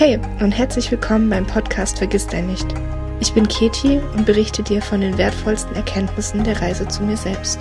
Hey und herzlich willkommen beim Podcast Vergiss dein nicht. Ich bin Keti und berichte dir von den wertvollsten Erkenntnissen der Reise zu mir selbst.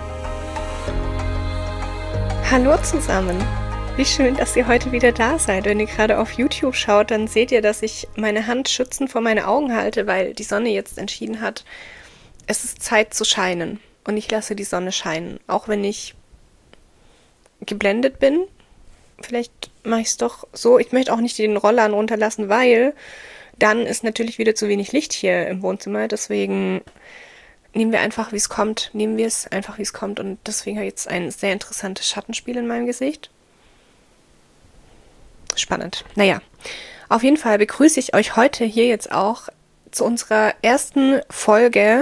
Hallo zusammen! Wie schön, dass ihr heute wieder da seid. Wenn ihr gerade auf YouTube schaut, dann seht ihr, dass ich meine Hand schützend vor meine Augen halte, weil die Sonne jetzt entschieden hat, es ist Zeit zu scheinen. Und ich lasse die Sonne scheinen, auch wenn ich geblendet bin. Vielleicht mache ich es doch so. Ich möchte auch nicht den Rollern runterlassen, weil dann ist natürlich wieder zu wenig Licht hier im Wohnzimmer. Deswegen nehmen wir einfach, wie es kommt. Nehmen wir es einfach, wie es kommt. Und deswegen habe ich jetzt ein sehr interessantes Schattenspiel in meinem Gesicht. Spannend. Naja, auf jeden Fall begrüße ich euch heute hier jetzt auch zu unserer ersten Folge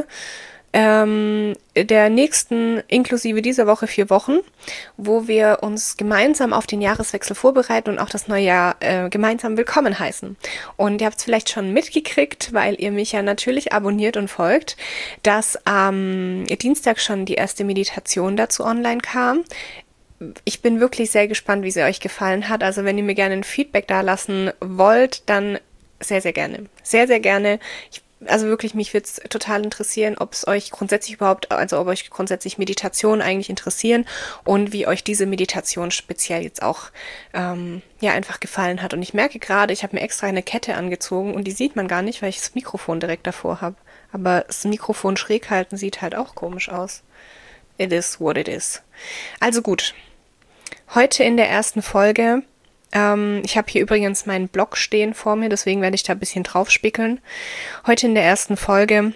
der nächsten, inklusive dieser Woche 4 Wochen, wo wir uns gemeinsam auf den Jahreswechsel vorbereiten und auch das neue Jahr gemeinsam willkommen heißen. Und ihr habt es vielleicht schon mitgekriegt, weil ihr mich ja natürlich abonniert und folgt, dass am Dienstag schon die erste Meditation dazu online kam. Ich bin wirklich sehr gespannt, wie sie euch gefallen hat. Also wenn ihr mir gerne ein Feedback dalassen wollt, dann sehr, sehr gerne. Sehr, sehr gerne. Also wirklich, mich würde es total interessieren, ob es euch grundsätzlich ob euch grundsätzlich Meditationen eigentlich interessieren und wie euch diese Meditation speziell jetzt auch einfach gefallen hat. Und ich merke gerade, ich habe mir extra eine Kette angezogen und die sieht man gar nicht, weil ich das Mikrofon direkt davor habe. Aber das Mikrofon schräg halten sieht halt auch komisch aus. It is what it is. Also gut, heute in der ersten Folge. Ich habe hier übrigens meinen Blog stehen vor mir, deswegen werde ich da ein bisschen drauf spickeln. Heute in der ersten Folge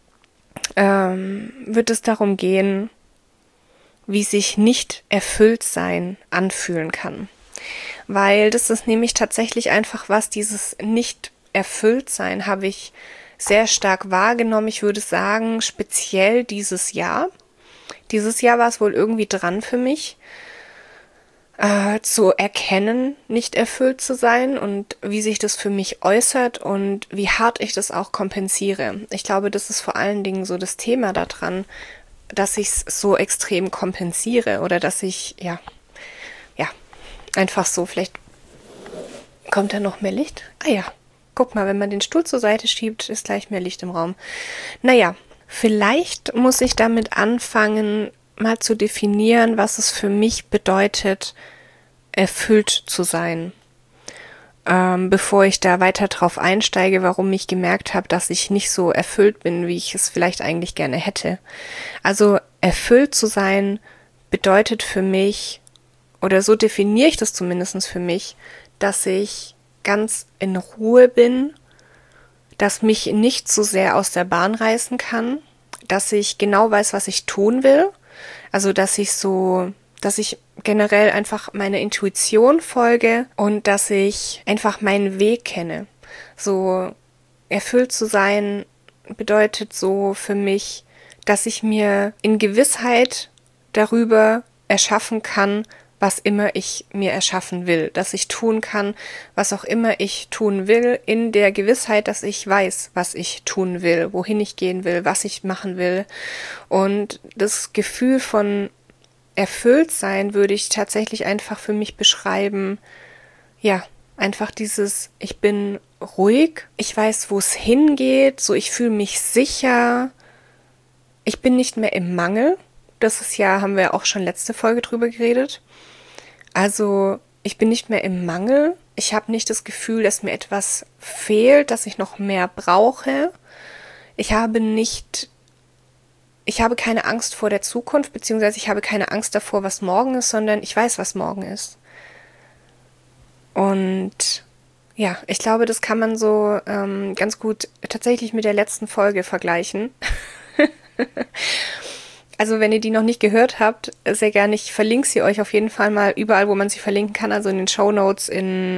wird es darum gehen, wie sich nicht erfüllt sein anfühlen kann. Weil das ist nämlich tatsächlich einfach was, dieses nicht erfüllt sein habe ich sehr stark wahrgenommen. Ich würde sagen, speziell dieses Jahr. Dieses Jahr war es wohl irgendwie dran für mich, zu erkennen, nicht erfüllt zu sein und wie sich das für mich äußert und wie hart ich das auch kompensiere. Ich glaube, das ist vor allen Dingen so das Thema daran, dass ich es so extrem kompensiere oder dass ich, einfach so, vielleicht kommt da noch mehr Licht. Ah ja, guck mal, wenn man den Stuhl zur Seite schiebt, ist gleich mehr Licht im Raum. Naja, vielleicht muss ich damit anfangen, mal zu definieren, was es für mich bedeutet, erfüllt zu sein. Bevor ich da weiter drauf einsteige, warum ich gemerkt habe, dass ich nicht so erfüllt bin, wie ich es vielleicht eigentlich gerne hätte. Also erfüllt zu sein bedeutet für mich, oder so definiere ich das zumindest für mich, dass ich ganz in Ruhe bin, dass mich nicht so sehr aus der Bahn reißen kann, dass ich genau weiß, was ich tun will. Also, dass ich generell einfach meiner Intuition folge und dass ich einfach meinen Weg kenne. So erfüllt zu sein bedeutet so für mich, dass ich mir in Gewissheit darüber erschaffen kann, was immer ich mir erschaffen will. Dass ich tun kann, was auch immer ich tun will, in der Gewissheit, dass ich weiß, was ich tun will, wohin ich gehen will, was ich machen will. Und das Gefühl von erfüllt sein würde ich tatsächlich einfach für mich beschreiben, ja, einfach dieses, ich bin ruhig, ich weiß, wo es hingeht, so ich fühle mich sicher, ich bin nicht mehr im Mangel. Das ist ja, haben wir auch schon letzte Folge drüber geredet. Also ich bin nicht mehr im Mangel. Ich habe nicht das Gefühl, dass mir etwas fehlt, dass ich noch mehr brauche. Ich habe keine Angst vor der Zukunft, beziehungsweise ich habe keine Angst davor, was morgen ist, sondern ich weiß, was morgen ist. Und ja, ich glaube, das kann man so ganz gut tatsächlich mit der letzten Folge vergleichen. Also wenn ihr die noch nicht gehört habt, sehr gerne, ich verlinke sie euch auf jeden Fall mal überall, wo man sie verlinken kann, also in den Shownotes, in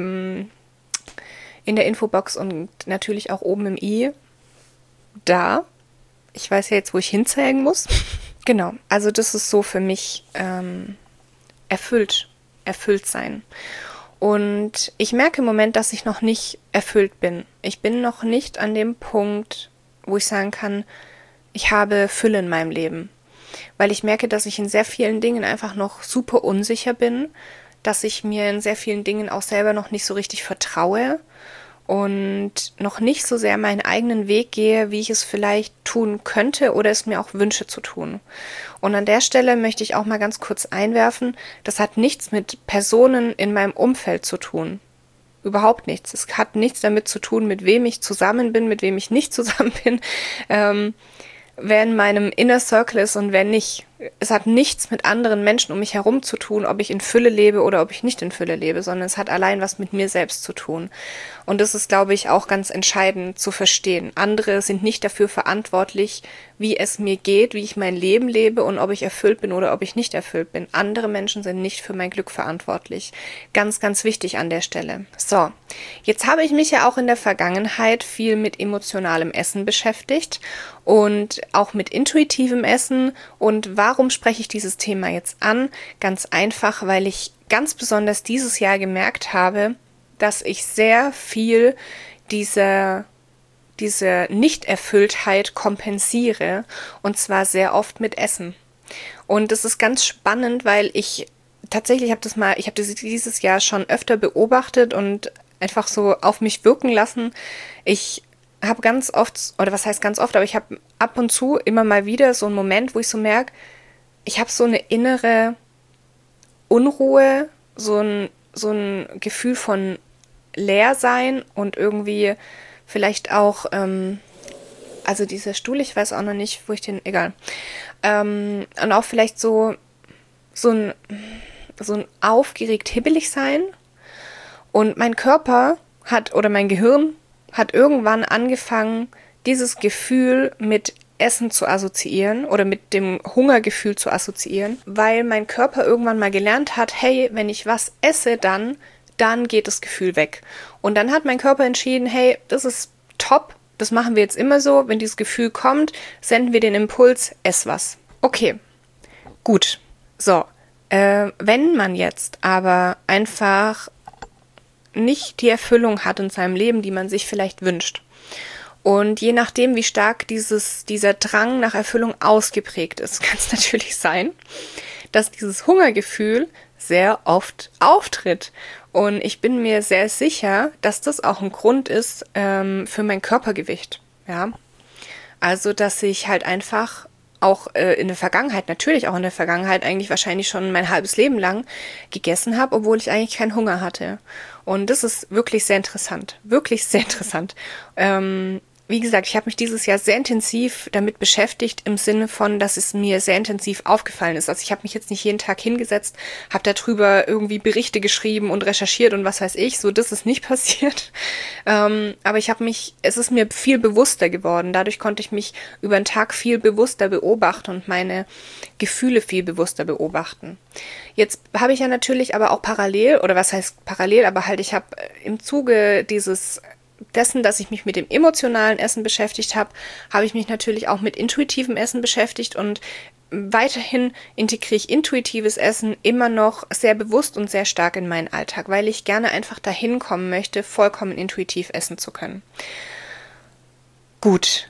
der Infobox und natürlich auch oben im i. Da. Ich weiß ja jetzt, wo ich hinzeigen muss. Genau, also das ist so für mich erfüllt sein. Und ich merke im Moment, dass ich noch nicht erfüllt bin. Ich bin noch nicht an dem Punkt, wo ich sagen kann, ich habe Fülle in meinem Leben. Weil ich merke, dass ich in sehr vielen Dingen einfach noch super unsicher bin, dass ich mir in sehr vielen Dingen auch selber noch nicht so richtig vertraue und noch nicht so sehr meinen eigenen Weg gehe, wie ich es vielleicht tun könnte oder es mir auch wünsche zu tun. Und an der Stelle möchte ich auch mal ganz kurz einwerfen, das hat nichts mit Personen in meinem Umfeld zu tun. Überhaupt nichts. Es hat nichts damit zu tun, mit wem ich zusammen bin, mit wem ich nicht zusammen bin, wer in meinem Inner Circle ist und wer nicht. Es hat nichts mit anderen Menschen um mich herum zu tun, ob ich in Fülle lebe oder ob ich nicht in Fülle lebe, sondern es hat allein was mit mir selbst zu tun. Und das ist, glaube ich, auch ganz entscheidend zu verstehen. Andere sind nicht dafür verantwortlich, wie es mir geht, wie ich mein Leben lebe und ob ich erfüllt bin oder ob ich nicht erfüllt bin. Andere Menschen sind nicht für mein Glück verantwortlich. Ganz, ganz wichtig an der Stelle. So, jetzt habe ich mich ja auch in der Vergangenheit viel mit emotionalem Essen beschäftigt und auch mit intuitivem Essen. Und warum spreche ich dieses Thema jetzt an? Ganz einfach, weil ich ganz besonders dieses Jahr gemerkt habe, dass ich sehr viel diese Nichterfülltheit kompensiere und zwar sehr oft mit Essen. Und das ist ganz spannend, weil ich tatsächlich habe das dieses Jahr schon öfter beobachtet und einfach so auf mich wirken lassen. Ich habe ganz oft, oder was heißt ganz oft, aber ich habe ab und zu immer mal wieder so einen Moment, wo ich so merke, ich habe so eine innere Unruhe, so ein Gefühl von Leersein und irgendwie vielleicht auch, also dieser Stuhl, ich weiß auch noch nicht, wo ich den, egal. Und auch vielleicht so ein aufgeregt hibbelig sein. Und mein Körper oder mein Gehirn hat irgendwann angefangen, dieses Gefühl mit Essen zu assoziieren oder mit dem Hungergefühl zu assoziieren, weil mein Körper irgendwann mal gelernt hat, hey, wenn ich was esse, dann geht das Gefühl weg. Und dann hat mein Körper entschieden, hey, das ist top, das machen wir jetzt immer so, wenn dieses Gefühl kommt, senden wir den Impuls, ess was. Okay, gut. So, wenn man jetzt aber einfach nicht die Erfüllung hat in seinem Leben, die man sich vielleicht wünscht, und je nachdem, wie stark dieser Drang nach Erfüllung ausgeprägt ist, kann es natürlich sein, dass dieses Hungergefühl sehr oft auftritt. Und ich bin mir sehr sicher, dass das auch ein Grund ist für mein Körpergewicht. Ja, also dass ich halt einfach auch in der Vergangenheit, natürlich auch in der Vergangenheit, eigentlich wahrscheinlich schon mein halbes Leben lang gegessen habe, obwohl ich eigentlich keinen Hunger hatte. Und das ist wirklich sehr interessant. Wirklich sehr interessant. Wie gesagt, ich habe mich dieses Jahr sehr intensiv damit beschäftigt, im Sinne von, dass es mir sehr intensiv aufgefallen ist. Also ich habe mich jetzt nicht jeden Tag hingesetzt, habe darüber irgendwie Berichte geschrieben und recherchiert und was weiß ich. So, das ist nicht passiert. Aber es ist mir viel bewusster geworden. Dadurch konnte ich mich über den Tag viel bewusster beobachten und meine Gefühle viel bewusster beobachten. Jetzt habe ich ja natürlich aber auch parallel, oder was heißt parallel, aber halt ich habe im Zuge dessen, dass ich mich mit dem emotionalen Essen beschäftigt habe, habe ich mich natürlich auch mit intuitivem Essen beschäftigt und weiterhin integriere ich intuitives Essen immer noch sehr bewusst und sehr stark in meinen Alltag, weil ich gerne einfach dahin kommen möchte, vollkommen intuitiv essen zu können. Gut.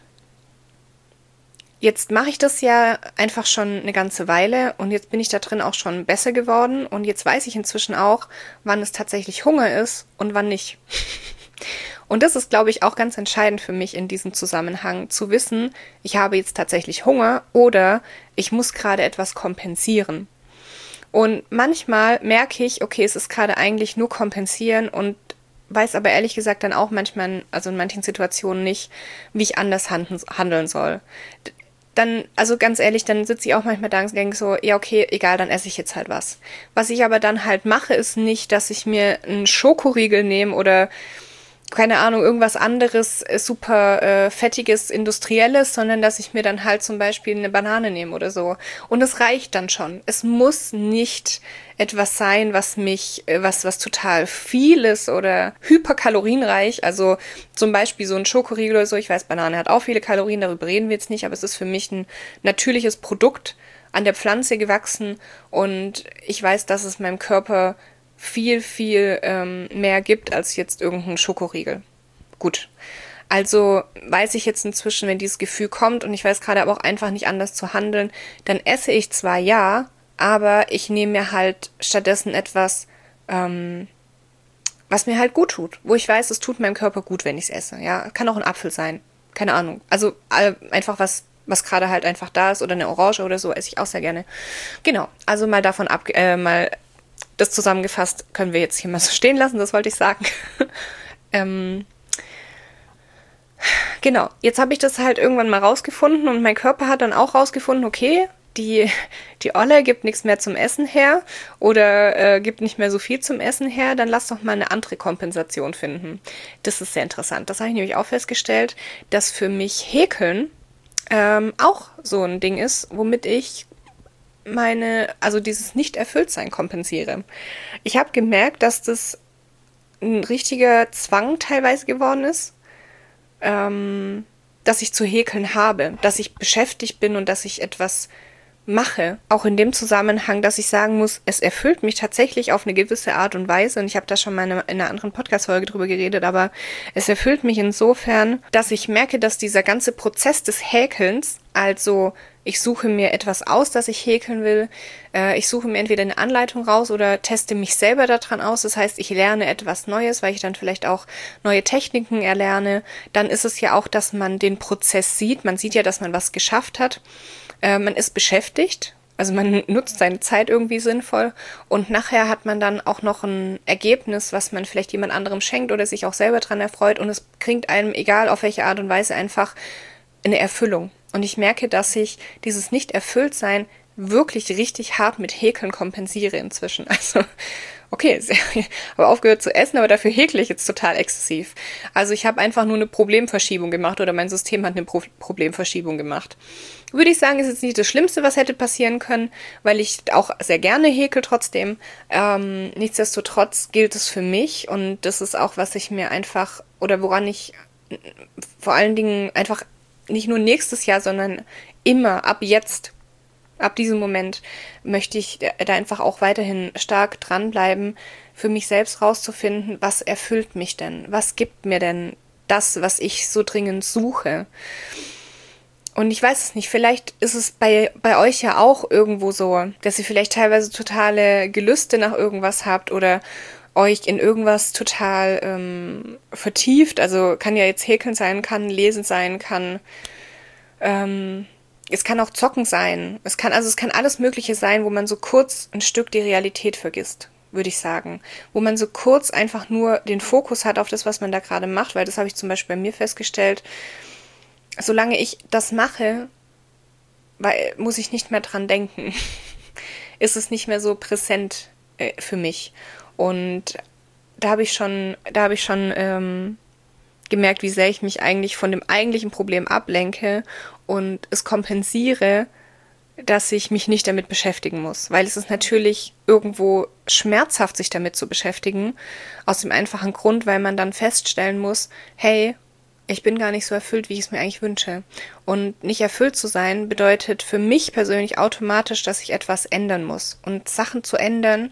Jetzt mache ich das ja einfach schon eine ganze Weile und jetzt bin ich da drin auch schon besser geworden und jetzt weiß ich inzwischen auch, wann es tatsächlich Hunger ist und wann nicht. Und das ist, glaube ich, auch ganz entscheidend für mich in diesem Zusammenhang, zu wissen, ich habe jetzt tatsächlich Hunger oder ich muss gerade etwas kompensieren. Und manchmal merke ich, okay, es ist gerade eigentlich nur kompensieren und weiß aber ehrlich gesagt dann auch manchmal, also in manchen Situationen nicht, wie ich anders handeln soll. Dann, also ganz ehrlich, dann sitze ich auch manchmal da und denke so, ja okay, egal, dann esse ich jetzt halt was. Was ich aber dann halt mache, ist nicht, dass ich mir einen Schokoriegel nehme oder keine Ahnung, irgendwas anderes super fettiges, industrielles, sondern dass ich mir dann halt zum Beispiel eine Banane nehme oder so. Und es reicht dann schon. Es muss nicht etwas sein, was total viel ist oder hyperkalorienreich. Also zum Beispiel so ein Schokoriegel oder so. Ich weiß, Banane hat auch viele Kalorien, darüber reden wir jetzt nicht, aber es ist für mich ein natürliches Produkt, an der Pflanze gewachsen und ich weiß, dass es meinem Körper viel, viel mehr gibt als jetzt irgendein Schokoriegel. Gut, also weiß ich jetzt inzwischen, wenn dieses Gefühl kommt und ich weiß gerade aber auch einfach nicht anders zu handeln, dann esse ich zwar ja, aber ich nehme mir halt stattdessen etwas, was mir halt gut tut, wo ich weiß, es tut meinem Körper gut, wenn ich es esse. Ja, kann auch ein Apfel sein, keine Ahnung. Also einfach was gerade halt einfach da ist oder eine Orange oder so, esse ich auch sehr gerne. Genau, also mal davon mal das zusammengefasst können wir jetzt hier mal so stehen lassen, das wollte ich sagen. Genau, jetzt habe ich das halt irgendwann mal rausgefunden und mein Körper hat dann auch rausgefunden, okay, die Olle gibt nichts mehr zum Essen her oder gibt nicht mehr so viel zum Essen her, dann lass doch mal eine andere Kompensation finden. Das ist sehr interessant. Das habe ich nämlich auch festgestellt, dass für mich Häkeln auch so ein Ding ist, womit ich also dieses Nicht-Erfüllt-Sein kompensiere. Ich habe gemerkt, dass das ein richtiger Zwang teilweise geworden ist, dass ich zu häkeln habe, dass ich beschäftigt bin und dass ich etwas mache. Auch in dem Zusammenhang, dass ich sagen muss, es erfüllt mich tatsächlich auf eine gewisse Art und Weise. Und ich habe da schon mal in einer anderen Podcast-Folge drüber geredet, aber es erfüllt mich insofern, dass ich merke, dass dieser ganze Prozess des Häkelns, also ich suche mir etwas aus, das ich häkeln will, ich suche mir entweder eine Anleitung raus oder teste mich selber daran aus. Das heißt, ich lerne etwas Neues, weil ich dann vielleicht auch neue Techniken erlerne. Dann ist es ja auch, dass man den Prozess sieht. Man sieht ja, dass man was geschafft hat. Man ist beschäftigt, also man nutzt seine Zeit irgendwie sinnvoll und nachher hat man dann auch noch ein Ergebnis, was man vielleicht jemand anderem schenkt oder sich auch selber dran erfreut und es bringt einem, egal auf welche Art und Weise, einfach eine Erfüllung. Und ich merke, dass ich dieses Nicht-Erfüllt-Sein wirklich richtig hart mit Häkeln kompensiere inzwischen. Also, okay, habe aufgehört zu essen, aber dafür häkle ich jetzt total exzessiv. Also ich habe einfach nur eine Problemverschiebung gemacht oder mein System hat eine Problemverschiebung gemacht. Würde ich sagen, ist jetzt nicht das Schlimmste, was hätte passieren können, weil ich auch sehr gerne häkel trotzdem. Nichtsdestotrotz gilt es für mich und das ist auch, was ich mir einfach oder woran ich vor allen Dingen einfach nicht nur nächstes Jahr, sondern immer ab jetzt, ab diesem Moment möchte ich da einfach auch weiterhin stark dranbleiben, für mich selbst rauszufinden, was erfüllt mich denn? Was gibt mir denn das, was ich so dringend suche? Und ich weiß es nicht, vielleicht ist es bei euch ja auch irgendwo so, dass ihr vielleicht teilweise totale Gelüste nach irgendwas habt oder euch in irgendwas total vertieft. Also kann ja jetzt häkeln sein, kann lesen sein, kann es kann auch zocken sein. Es kann alles Mögliche sein, wo man so kurz ein Stück die Realität vergisst, würde ich sagen. Wo man so kurz einfach nur den Fokus hat auf das, was man da gerade macht, weil das habe ich zum Beispiel bei mir festgestellt. Solange ich das mache, muss ich nicht mehr dran denken. Ist es nicht mehr so präsent für mich. Und da habe ich schon gemerkt, wie sehr ich mich eigentlich von dem eigentlichen Problem ablenke und es kompensiere, dass ich mich nicht damit beschäftigen muss. Weil es ist natürlich irgendwo schmerzhaft, sich damit zu beschäftigen, aus dem einfachen Grund, weil man dann feststellen muss, hey, ich bin gar nicht so erfüllt, wie ich es mir eigentlich wünsche. Und nicht erfüllt zu sein bedeutet für mich persönlich automatisch, dass ich etwas ändern muss. Und Sachen zu ändern,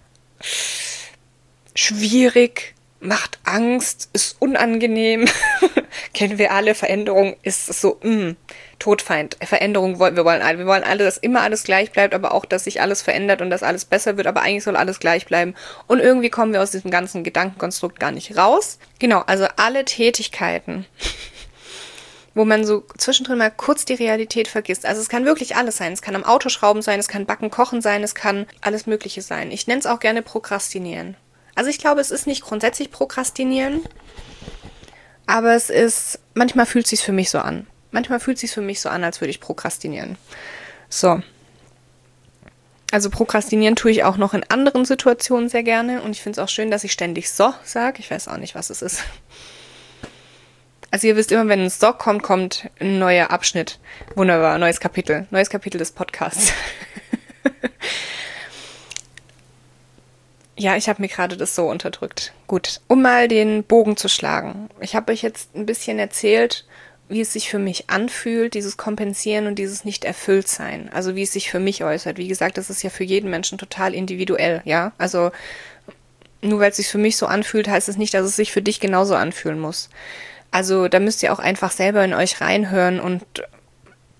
schwierig, macht Angst, ist unangenehm. Kennen wir alle, Veränderung ist so, Todfeind. Veränderung wir wollen alle, dass immer alles gleich bleibt, aber auch, dass sich alles verändert und dass alles besser wird, aber eigentlich soll alles gleich bleiben. Und irgendwie kommen wir aus diesem ganzen Gedankenkonstrukt gar nicht raus. Genau, also alle Tätigkeiten, wo man so zwischendrin mal kurz die Realität vergisst. Also es kann wirklich alles sein. Es kann am Autoschrauben sein, es kann Backen, Kochen sein, es kann alles Mögliche sein. Ich nenne es auch gerne Prokrastinieren. Also ich glaube, es ist nicht grundsätzlich Prokrastinieren, aber es ist, manchmal fühlt es sich für mich so an. Manchmal fühlt es sich für mich so an, als würde ich prokrastinieren. So. Also prokrastinieren tue ich auch noch in anderen Situationen sehr gerne und ich finde es auch schön, dass ich ständig so sage. Ich weiß auch nicht, was es ist. Also ihr wisst immer, wenn ein So kommt, kommt ein neuer Abschnitt. Wunderbar, neues Kapitel des Podcasts. Ja, ich habe mir gerade das so unterdrückt. Gut, um mal den Bogen zu schlagen. Ich habe euch jetzt ein bisschen erzählt, wie es sich für mich anfühlt, dieses Kompensieren und dieses Nicht-Erfüllt-Sein. Also wie es sich für mich äußert. Wie gesagt, das ist ja für jeden Menschen total individuell, ja. Also nur weil es sich für mich so anfühlt, heißt es nicht, dass es sich für dich genauso anfühlen muss. Also da müsst ihr auch einfach selber in euch reinhören und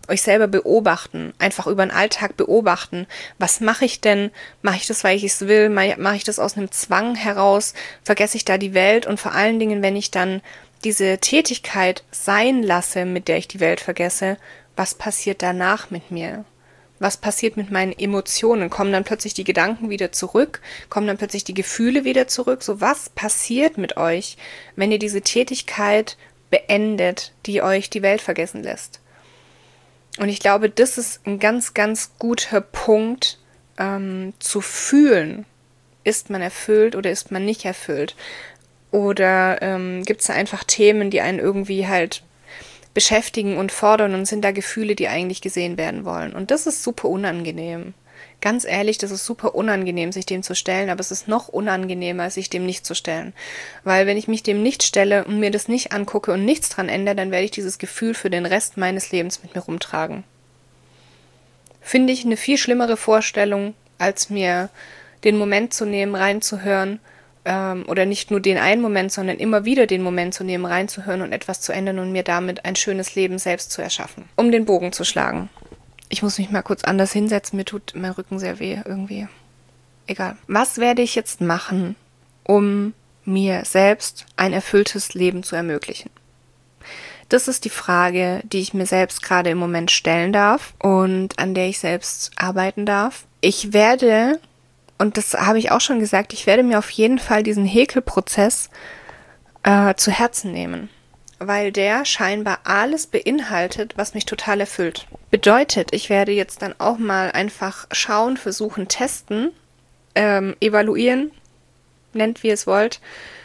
euch selber beobachten, einfach über den Alltag beobachten. Was mache ich denn? Mache ich das, weil ich es will? Mache ich das aus einem Zwang heraus? Vergesse ich da die Welt? Und vor allen Dingen, wenn ich dann diese Tätigkeit sein lasse, mit der ich die Welt vergesse, was passiert danach mit mir? Was passiert mit meinen Emotionen? Kommen dann plötzlich die Gedanken wieder zurück? Kommen dann plötzlich die Gefühle wieder zurück? So, was passiert mit euch, wenn ihr diese Tätigkeit beendet, die euch die Welt vergessen lässt? Und ich glaube, das ist ein ganz, ganz guter Punkt, zu fühlen. Ist man erfüllt oder ist man nicht erfüllt? Oder gibt es da einfach Themen, die einen irgendwie halt beschäftigen und fordern und sind da Gefühle, die eigentlich gesehen werden wollen. Und das ist super unangenehm. Ganz ehrlich, das ist super unangenehm, sich dem zu stellen, aber es ist noch unangenehmer, sich dem nicht zu stellen. Weil wenn ich mich dem nicht stelle und mir das nicht angucke und nichts dran ändere, dann werde ich dieses Gefühl für den Rest meines Lebens mit mir rumtragen. Finde ich eine viel schlimmere Vorstellung, als mir den Moment zu nehmen, reinzuhören, oder nicht nur den einen Moment, sondern immer wieder den Moment zu nehmen, reinzuhören und etwas zu ändern und mir damit ein schönes Leben selbst zu erschaffen. Um den Bogen zu schlagen. Ich muss mich mal kurz anders hinsetzen, mir tut mein Rücken sehr weh irgendwie. Egal. Was werde ich jetzt machen, um mir selbst ein erfülltes Leben zu ermöglichen? Das ist die Frage, die ich mir selbst gerade im Moment stellen darf und an der ich selbst arbeiten darf. Ich werde, und das habe ich auch schon gesagt, ich werde mir auf jeden Fall diesen Häkelprozess zu Herzen nehmen, weil der scheinbar alles beinhaltet, was mich total erfüllt. Bedeutet, ich werde jetzt dann auch mal einfach schauen, versuchen, testen, evaluieren, nennt wie ihr es wollt,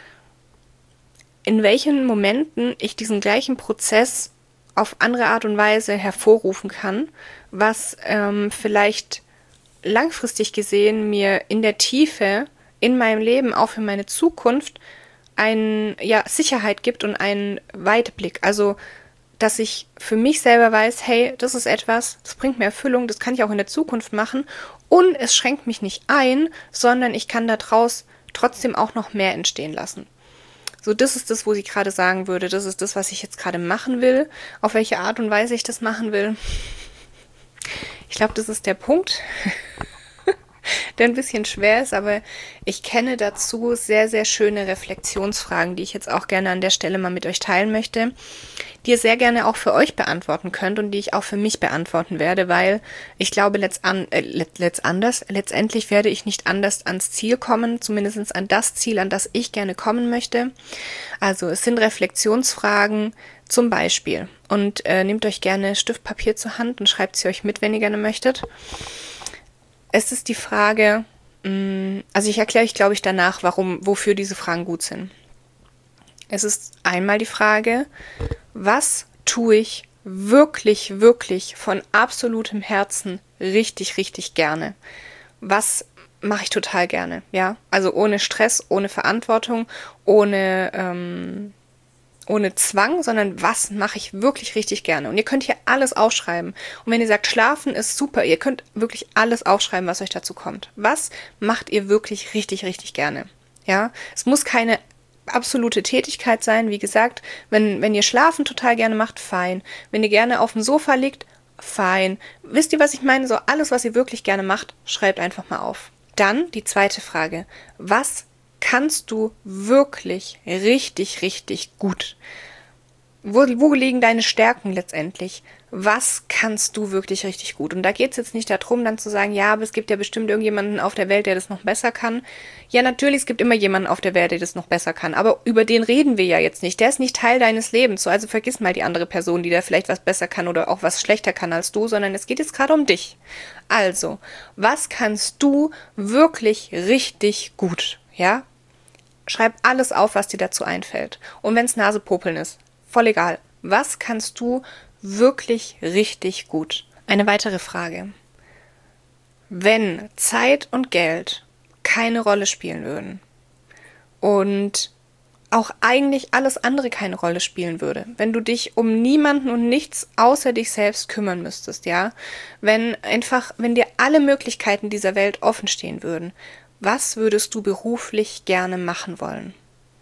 in welchen Momenten ich diesen gleichen Prozess auf andere Art und Weise hervorrufen kann, was vielleicht langfristig gesehen mir in der Tiefe in meinem Leben, auch für meine Zukunft, Sicherheit gibt und einen Weitblick. Also, dass ich für mich selber weiß, hey, das ist etwas, das bringt mir Erfüllung, das kann ich auch in der Zukunft machen und es schränkt mich nicht ein, sondern ich kann daraus trotzdem auch noch mehr entstehen lassen. So, das ist das, wo ich gerade sagen würde, das ist das, was ich jetzt gerade machen will, auf welche Art und Weise ich das machen will. Ich glaube, das ist der Punkt, der ein bisschen schwer ist, aber ich kenne dazu sehr, sehr schöne Reflexionsfragen, die ich jetzt auch gerne an der Stelle mal mit euch teilen möchte, die ihr sehr gerne auch für euch beantworten könnt und die ich auch für mich beantworten werde, weil ich glaube, letztendlich werde ich nicht anders ans Ziel kommen, zumindest an das Ziel, an das ich gerne kommen möchte. Also es sind Reflexionsfragen zum Beispiel und nehmt euch gerne Stift, Papier zur Hand und schreibt sie euch mit, wenn ihr gerne möchtet. Es ist die Frage, also ich erkläre euch, glaube ich, danach, wofür diese Fragen gut sind. Es ist einmal die Frage, was tue ich wirklich, wirklich von absolutem Herzen richtig, richtig gerne? Was mache ich total gerne, ja? Also ohne Stress, ohne Verantwortung, ohne Zwang, sondern was mache ich wirklich richtig gerne. Und ihr könnt hier alles aufschreiben. Und wenn ihr sagt, Schlafen ist super, ihr könnt wirklich alles aufschreiben, was euch dazu kommt. Was macht ihr wirklich richtig, richtig gerne? Ja, es muss keine absolute Tätigkeit sein. Wie gesagt, wenn ihr Schlafen total gerne macht, fein. Wenn ihr gerne auf dem Sofa liegt, fein. Wisst ihr, was ich meine? So alles, was ihr wirklich gerne macht, schreibt einfach mal auf. Dann die zweite Frage. Was kannst du wirklich richtig, richtig gut? Wo liegen deine Stärken letztendlich? Was kannst du wirklich richtig gut? Und da geht es jetzt nicht darum, dann zu sagen, ja, aber es gibt ja bestimmt irgendjemanden auf der Welt, der das noch besser kann. Ja, natürlich, es gibt immer jemanden auf der Welt, der das noch besser kann. Aber über den reden wir ja jetzt nicht. Der ist nicht Teil deines Lebens. So, also vergiss mal die andere Person, die da vielleicht was besser kann oder auch was schlechter kann als du, sondern es geht jetzt gerade um dich. Also, was kannst du wirklich richtig gut? Ja? Schreib alles auf, was dir dazu einfällt. Und wenn es Nasepopeln ist, voll egal. Was kannst du wirklich richtig gut? Eine weitere Frage. Wenn Zeit und Geld keine Rolle spielen würden und auch eigentlich alles andere keine Rolle spielen würde, wenn du dich um niemanden und nichts außer dich selbst kümmern müsstest, ja, wenn dir alle Möglichkeiten dieser Welt offen stehen würden, was würdest du beruflich gerne machen wollen?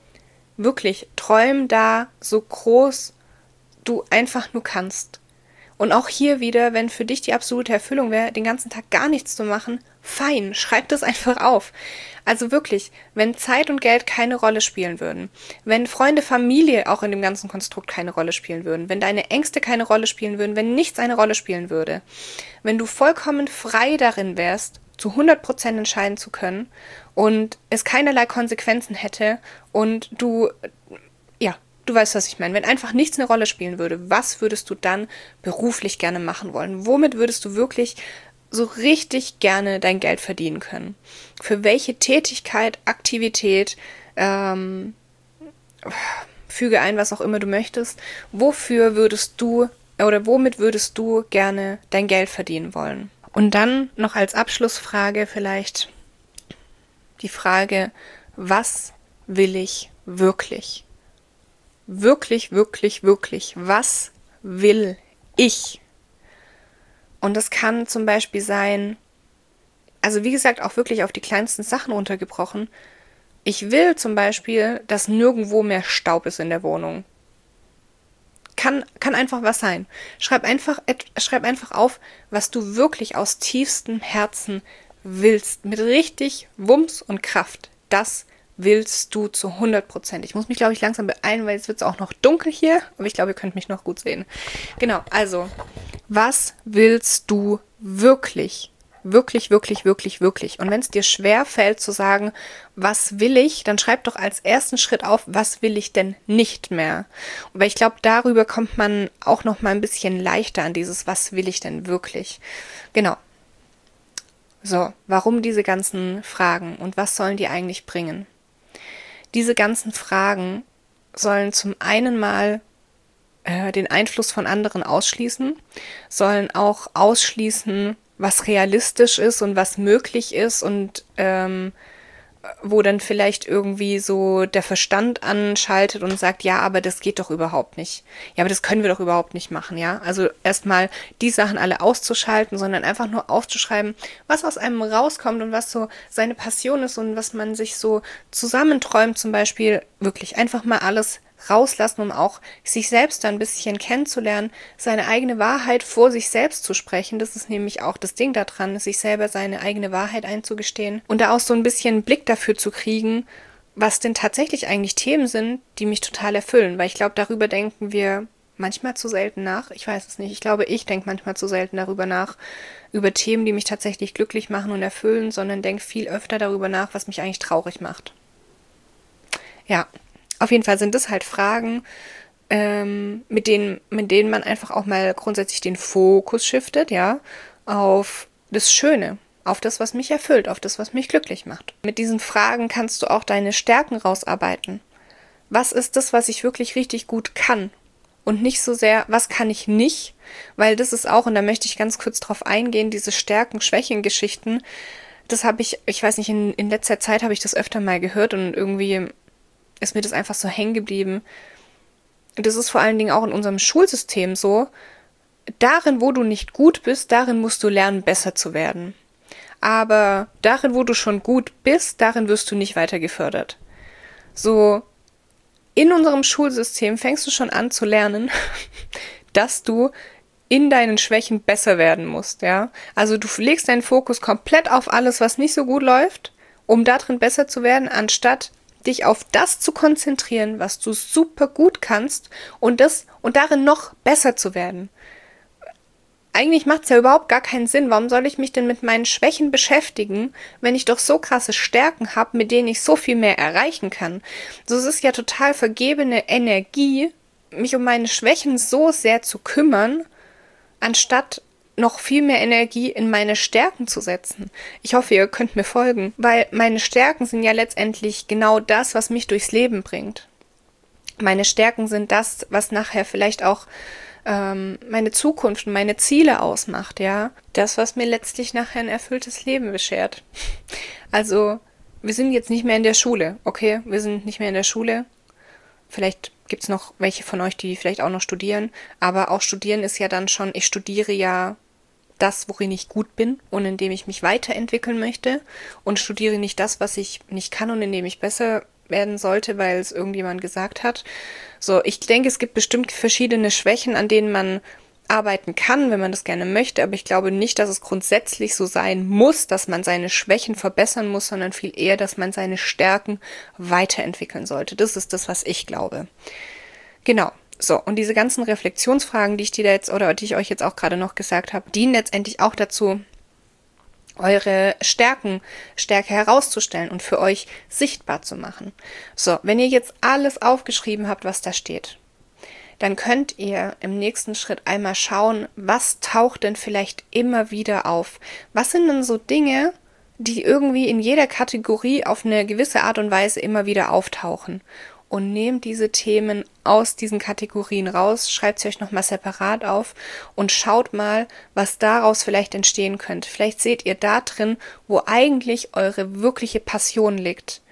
Wirklich, träum da so groß du einfach nur kannst. Und auch hier wieder, wenn für dich die absolute Erfüllung wäre, den ganzen Tag gar nichts zu machen, fein, schreib das einfach auf. Also wirklich, wenn Zeit und Geld keine Rolle spielen würden, wenn Freunde, Familie auch in dem ganzen Konstrukt keine Rolle spielen würden, wenn deine Ängste keine Rolle spielen würden, wenn nichts eine Rolle spielen würde, wenn du vollkommen frei darin wärst, zu 100% entscheiden zu können und es keinerlei Konsequenzen hätte und du weißt, was ich meine. Wenn einfach nichts eine Rolle spielen würde, was würdest du dann beruflich gerne machen wollen? Womit würdest du wirklich so richtig gerne dein Geld verdienen können? Für welche Tätigkeit, Aktivität, füge ein, was auch immer du möchtest, wofür würdest du oder womit würdest du gerne dein Geld verdienen wollen? Und dann noch als Abschlussfrage vielleicht die Frage, was will ich wirklich? Wirklich, wirklich, wirklich, was will ich? Und das kann zum Beispiel sein, also wie gesagt, auch wirklich auf die kleinsten Sachen runtergebrochen. Ich will zum Beispiel, dass nirgendwo mehr Staub ist in der Wohnung. Kann einfach was sein. Schreib einfach auf, was du wirklich aus tiefstem Herzen willst. Mit richtig Wumms und Kraft. Das willst du zu 100%. Ich muss mich, glaube ich, langsam beeilen, weil jetzt wird es auch noch dunkel hier. Aber ich glaube, ihr könnt mich noch gut sehen. Genau, also, was willst du wirklich? Wirklich, wirklich, wirklich, wirklich. Und wenn es dir schwer fällt zu sagen, was will ich, dann schreib doch als ersten Schritt auf, was will ich denn nicht mehr? Und weil ich glaube, darüber kommt man auch noch mal ein bisschen leichter an dieses, was will ich denn wirklich? Genau. So, warum diese ganzen Fragen und was sollen die eigentlich bringen? Diese ganzen Fragen sollen zum einen mal den Einfluss von anderen ausschließen, sollen auch ausschließen, was realistisch ist und was möglich ist und wo dann vielleicht irgendwie so der Verstand anschaltet und sagt, ja, aber das geht doch überhaupt nicht. Ja, aber das können wir doch überhaupt nicht machen, ja. Also erstmal die Sachen alle auszuschalten, sondern einfach nur aufzuschreiben, was aus einem rauskommt und was so seine Passion ist und was man sich so zusammenträumt, zum Beispiel wirklich einfach mal alles rauslassen, um auch sich selbst ein bisschen kennenzulernen, seine eigene Wahrheit vor sich selbst zu sprechen. Das ist nämlich auch das Ding daran, sich selber seine eigene Wahrheit einzugestehen und da auch so ein bisschen einen Blick dafür zu kriegen, was denn tatsächlich eigentlich Themen sind, die mich total erfüllen, weil ich glaube, darüber denken wir manchmal zu selten nach. Ich weiß es nicht. Ich glaube, ich denke manchmal zu selten darüber nach, über Themen, die mich tatsächlich glücklich machen und erfüllen, sondern denke viel öfter darüber nach, was mich eigentlich traurig macht. Ja. Auf jeden Fall sind das halt Fragen, mit denen man einfach auch mal grundsätzlich den Fokus shiftet, ja, auf das Schöne, auf das, was mich erfüllt, auf das, was mich glücklich macht. Mit diesen Fragen kannst du auch deine Stärken rausarbeiten. Was ist das, was ich wirklich richtig gut kann? Und nicht so sehr, was kann ich nicht? Weil das ist auch, und da möchte ich ganz kurz drauf eingehen, diese Stärken-Schwächen-Geschichten, das habe ich weiß nicht, in letzter Zeit habe ich das öfter mal gehört und irgendwie ist mir das einfach so hängen geblieben. Das ist vor allen Dingen auch in unserem Schulsystem so. Darin, wo du nicht gut bist, darin musst du lernen, besser zu werden. Aber darin, wo du schon gut bist, darin wirst du nicht weiter gefördert. So, in unserem Schulsystem fängst du schon an zu lernen, dass du in deinen Schwächen besser werden musst, ja. Also du legst deinen Fokus komplett auf alles, was nicht so gut läuft, um darin besser zu werden, anstatt dich auf das zu konzentrieren, was du super gut kannst und darin noch besser zu werden. Eigentlich macht es ja überhaupt gar keinen Sinn. Warum soll ich mich denn mit meinen Schwächen beschäftigen, wenn ich doch so krasse Stärken habe, mit denen ich so viel mehr erreichen kann? So, es ist ja total vergebene Energie, mich um meine Schwächen so sehr zu kümmern, anstatt noch viel mehr Energie in meine Stärken zu setzen. Ich hoffe, ihr könnt mir folgen, weil meine Stärken sind ja letztendlich genau das, was mich durchs Leben bringt. Meine Stärken sind das, was nachher vielleicht auch meine Zukunft und meine Ziele ausmacht, ja. Das, was mir letztlich nachher ein erfülltes Leben beschert. Also, wir sind jetzt nicht mehr in der Schule, okay? Wir sind nicht mehr in der Schule. Vielleicht gibt es noch welche von euch, die vielleicht auch noch studieren. Aber auch studieren ist ja dann schon, ich studiere ja das, worin ich gut bin und in dem ich mich weiterentwickeln möchte und studiere nicht das, was ich nicht kann und in dem ich besser werden sollte, weil es irgendjemand gesagt hat. So, ich denke, es gibt bestimmt verschiedene Schwächen, an denen man arbeiten kann, wenn man das gerne möchte, aber ich glaube nicht, dass es grundsätzlich so sein muss, dass man seine Schwächen verbessern muss, sondern viel eher, dass man seine Stärken weiterentwickeln sollte. Das ist das, was ich glaube. Genau. So, und diese ganzen Reflexionsfragen, die ich dir jetzt oder die ich euch jetzt auch gerade noch gesagt habe, dienen letztendlich auch dazu, eure Stärke herauszustellen und für euch sichtbar zu machen. So, wenn ihr jetzt alles aufgeschrieben habt, was da steht, dann könnt ihr im nächsten Schritt einmal schauen, was taucht denn vielleicht immer wieder auf? Was sind denn so Dinge, die irgendwie in jeder Kategorie auf eine gewisse Art und Weise immer wieder auftauchen? Und nehmt diese Themen aus diesen Kategorien raus, schreibt sie euch nochmal separat auf und schaut mal, was daraus vielleicht entstehen könnte. Vielleicht seht ihr da drin, wo eigentlich eure wirkliche Passion liegt.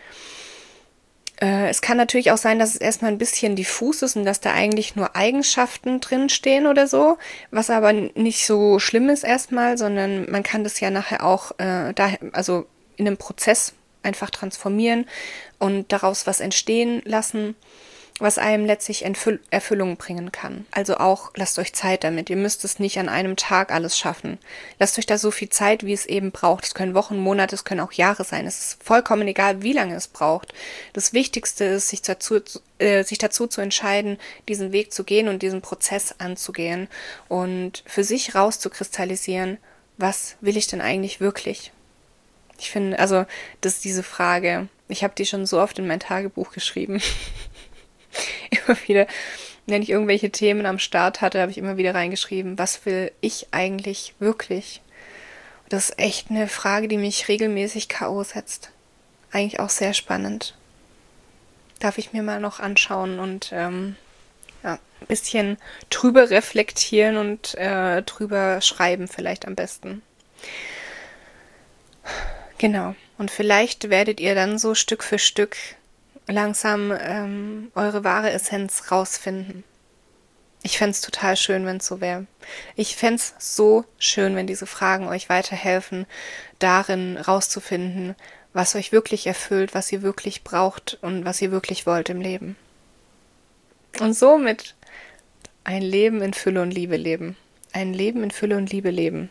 Es kann natürlich auch sein, dass es erstmal ein bisschen diffus ist und dass da eigentlich nur Eigenschaften drin stehen oder so, was aber nicht so schlimm ist erstmal, sondern man kann das ja nachher auch also in einem Prozess einfach transformieren und daraus was entstehen lassen, was einem letztlich Erfüllung bringen kann. Also auch lasst euch Zeit damit. Ihr müsst es nicht an einem Tag alles schaffen. Lasst euch da so viel Zeit, wie es eben braucht. Es können Wochen, Monate, es können auch Jahre sein. Es ist vollkommen egal, wie lange es braucht. Das Wichtigste ist, sich dazu zu entscheiden, diesen Weg zu gehen und diesen Prozess anzugehen und für sich rauszukristallisieren, was will ich denn eigentlich wirklich? Ich finde, also, das ist diese Frage. Ich habe die schon so oft in mein Tagebuch geschrieben. Immer wieder, wenn ich irgendwelche Themen am Start hatte, habe ich immer wieder reingeschrieben, was will ich eigentlich wirklich? Das ist echt eine Frage, die mich regelmäßig K.O. setzt. Eigentlich auch sehr spannend. Darf ich mir mal noch anschauen und ein bisschen drüber reflektieren und drüber schreiben vielleicht am besten. Genau. Und vielleicht werdet ihr dann so Stück für Stück langsam eure wahre Essenz rausfinden. Ich fände es total schön, wenn es so wäre. Ich fände es so schön, wenn diese Fragen euch weiterhelfen, darin rauszufinden, was euch wirklich erfüllt, was ihr wirklich braucht und was ihr wirklich wollt im Leben. Und somit ein Leben in Fülle und Liebe leben. Ein Leben in Fülle und Liebe leben.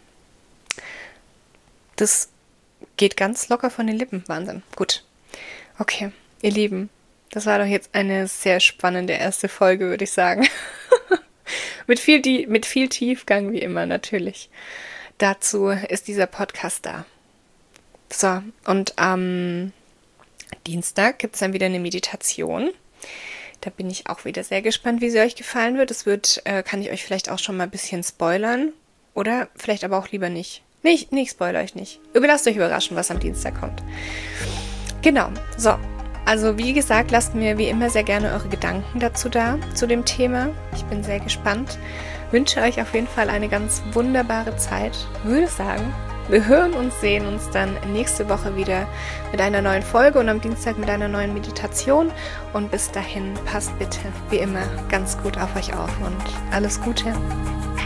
Das geht ganz locker von den Lippen. Wahnsinn. Gut. Okay, ihr Lieben, das war doch jetzt eine sehr spannende erste Folge, würde ich sagen. mit viel Tiefgang, wie immer, natürlich. Dazu ist dieser Podcast da. So, und am Dienstag gibt es dann wieder eine Meditation. Da bin ich auch wieder sehr gespannt, wie sie euch gefallen wird. Kann ich euch vielleicht auch schon mal ein bisschen spoilern. Oder vielleicht aber auch lieber nicht. Nee, ich spoilere euch nicht. Lasst euch überraschen, was am Dienstag kommt. Genau, so. Also wie gesagt, lasst mir wie immer sehr gerne eure Gedanken dazu da, zu dem Thema. Ich bin sehr gespannt. Wünsche euch auf jeden Fall eine ganz wunderbare Zeit. Würde sagen, wir hören und sehen uns dann nächste Woche wieder mit einer neuen Folge und am Dienstag mit einer neuen Meditation. Und bis dahin, passt bitte wie immer ganz gut auf euch auf und alles Gute.